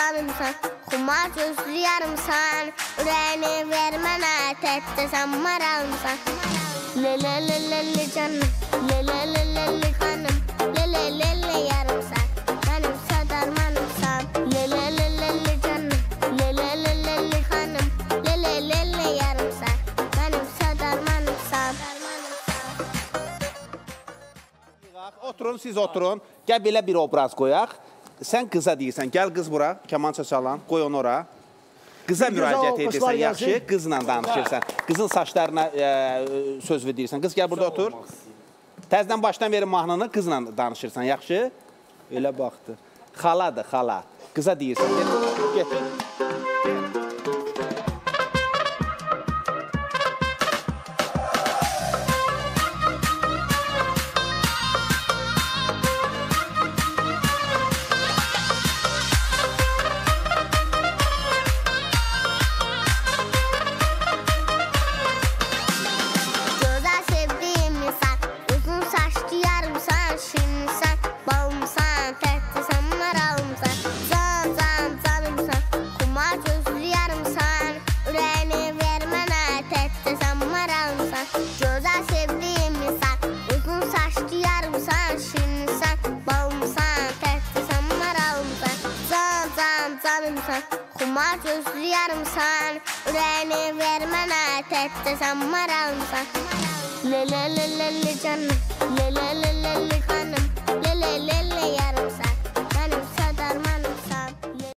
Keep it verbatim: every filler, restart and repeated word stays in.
canımsan, xumar gözlü yarımsan, ürəyini ver mənə, təkcə sən maralımsan. Lelelelele canım, lelelelele xanım, lelelele yarımsan, mənim sadarmanımsan. Lelelelele canım, lelelelele xanım, lelelele yarımsan, mənim sadarmanımsan. Oturun, siz oturun. Gəl belə bir obraz qoyaq. Sən qıza deyirsən, gəl qız bura, kamança çalan, qoy onu ora. Qıza müraciət edirsən, yaxşı, qızla danışırsan. Qızın saçlarına söz verirsən. Qız gəl burada otur. Təzdən başdan verin mahnını, qızla danışırsan, yaxşı. Elə baxdı. Xaladır, xala. Qıza deyirsən, getir. Xumar gözlü yarımsan, ürəyini ver mənə, təkcə sən maralımsan. Lelelelele canım, lelelelele xanım.